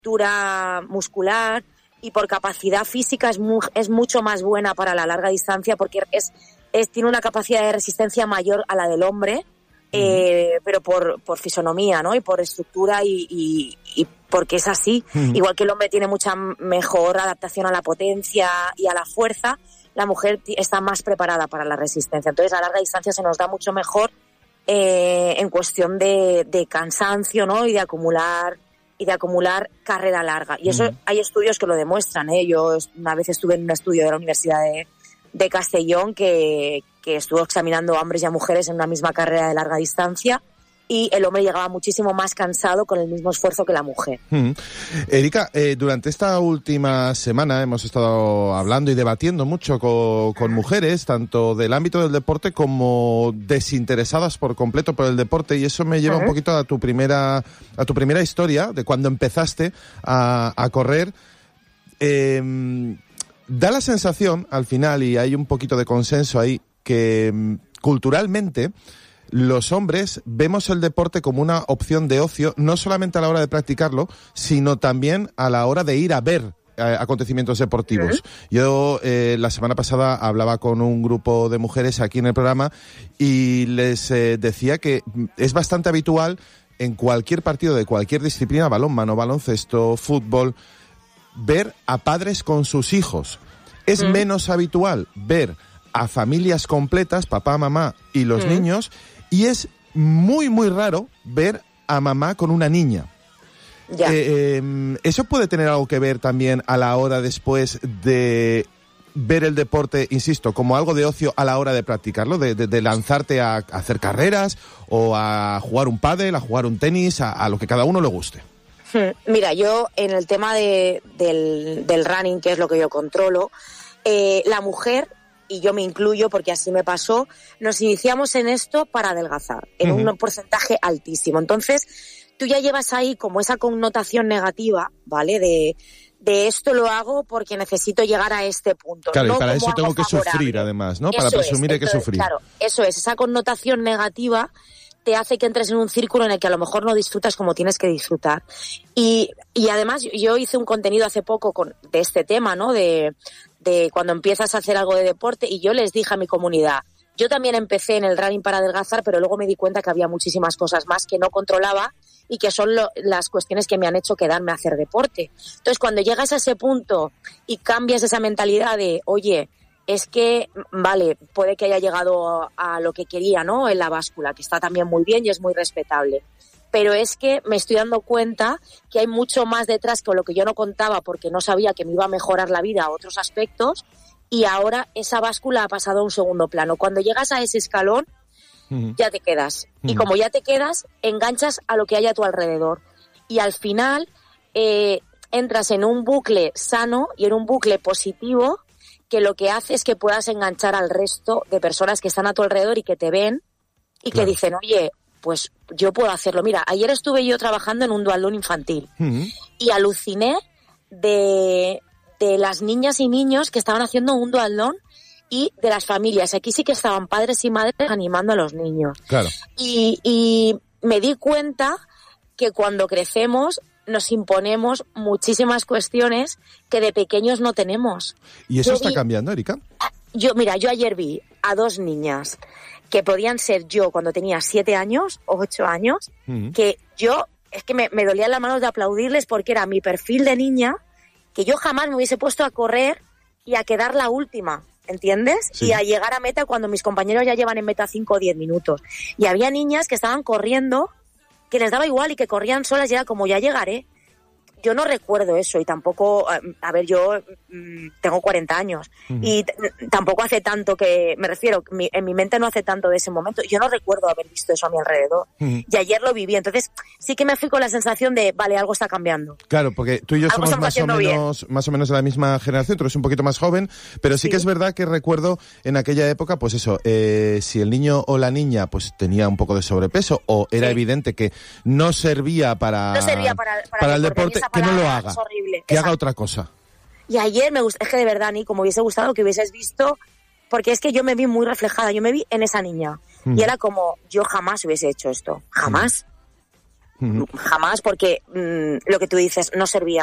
estructura muscular y por capacidad física es mucho más buena para la larga distancia porque tiene una capacidad de resistencia mayor a la del hombre, pero por fisonomía, ¿no? Y por estructura y porque es así. Igual que el hombre tiene mucha mejor adaptación a la potencia y a la fuerza, la mujer está más preparada para la resistencia. Entonces, a larga distancia se nos da mucho mejor en cuestión de cansancio, ¿no? Y de acumular carrera larga. Y eso hay estudios que lo demuestran, ¿eh? Yo una vez estuve en un estudio de la Universidad de Castellón que estuvo examinando a hombres y a mujeres en una misma carrera de larga distancia, y el hombre llegaba muchísimo más cansado con el mismo esfuerzo que la mujer. Erika, durante esta última semana hemos estado hablando y debatiendo mucho con mujeres, tanto del ámbito del deporte como desinteresadas por completo por el deporte, y eso me lleva un poquito a tu primera historia, de cuando empezaste a correr. Da la sensación, al final, y hay un poquito de consenso ahí, que culturalmente los hombres vemos el deporte como una opción de ocio, no solamente a la hora de practicarlo, sino también a la hora de ir a ver acontecimientos deportivos. Yo la semana pasada hablaba con un grupo de mujeres aquí en el programa y les decía que es bastante habitual en cualquier partido de cualquier disciplina, balonmano, baloncesto, fútbol, ver a padres con sus hijos. Es menos habitual ver a familias completas, papá, mamá y los niños, y es muy, muy raro ver a mamá con una niña. ¿Eso puede tener algo que ver también a la hora después de ver el deporte, insisto, como algo de ocio a la hora de practicarlo, de lanzarte a hacer carreras o a jugar un pádel, a jugar un tenis, a lo que cada uno le guste? Mira, yo en el tema del running, que es lo que yo controlo, la mujer, y yo me incluyo porque así me pasó, nos iniciamos en esto para adelgazar, en un porcentaje altísimo. Entonces, tú ya llevas ahí como esa connotación negativa, ¿vale? De esto lo hago porque necesito llegar a este punto. Claro, no y para como eso tengo que favorable. sufrir, además, ¿no? Eso Para presumir hay que entonces, sufrir. Claro, eso es, esa connotación negativa te hace que entres en un círculo en el que a lo mejor no disfrutas como tienes que disfrutar. Y además yo hice un contenido hace poco de este tema, ¿no? De cuando empiezas a hacer algo de deporte, y yo les dije a mi comunidad, yo también empecé en el running para adelgazar, pero luego me di cuenta que había muchísimas cosas más que no controlaba y que son las cuestiones que me han hecho quedarme a hacer deporte. Entonces, cuando llegas a ese punto y cambias esa mentalidad de, oye, es que, vale, puede que haya llegado a lo que quería, ¿no? En la báscula, que está también muy bien y es muy respetable. Pero es que me estoy dando cuenta que hay mucho más detrás que lo que yo no contaba porque no sabía que me iba a mejorar la vida a otros aspectos, y ahora esa báscula ha pasado a un segundo plano. Cuando llegas a ese escalón, ya te quedas. Y como ya te quedas, enganchas a lo que hay a tu alrededor. Y al final entras en un bucle sano y en un bucle positivo que lo que hace es que puedas enganchar al resto de personas que están a tu alrededor y que te ven y que dicen, oye, pues yo puedo hacerlo. Mira, ayer estuve yo trabajando en un dualdón infantil y aluciné de las niñas y niños que estaban haciendo un dualdón y de las familias. Aquí sí que estaban padres y madres animando a los niños. Claro. Y me di cuenta que cuando crecemos nos imponemos muchísimas cuestiones que de pequeños no tenemos. ¿Y eso está cambiando, Erika? Yo ayer vi a dos niñas que podían ser yo cuando tenía 7 años o 8 años, que yo, es que me dolían las manos de aplaudirles porque era mi perfil de niña, que yo jamás me hubiese puesto a correr y a quedar la última, ¿entiendes? Sí. Y a llegar a meta cuando mis compañeros ya llevan en meta 5 o 10 minutos. Y había niñas que estaban corriendo, que les daba igual y que corrían solas y era como, ya llegaré. Yo no recuerdo eso y tampoco, a ver, yo tengo 40 años y tampoco hace tanto que, me refiero, en mi mente no hace tanto de ese momento. Yo no recuerdo haber visto eso a mi alrededor y ayer lo viví. Entonces sí que me fui con la sensación de, vale, algo está cambiando. Claro, porque tú y yo somos más o menos de la misma generación, tú eres un poquito más joven, pero sí que es verdad que recuerdo en aquella época, pues eso, si el niño o la niña pues tenía un poco de sobrepeso o era evidente que no servía para el deporte, que no lo haga, que haga otra cosa. Y ayer es que de verdad, Nico, me hubiese gustado que hubieses visto, porque es que yo me vi muy reflejada, yo me vi en esa niña. Y era como, yo jamás hubiese hecho esto, jamás. jamás, porque lo que tú dices no servía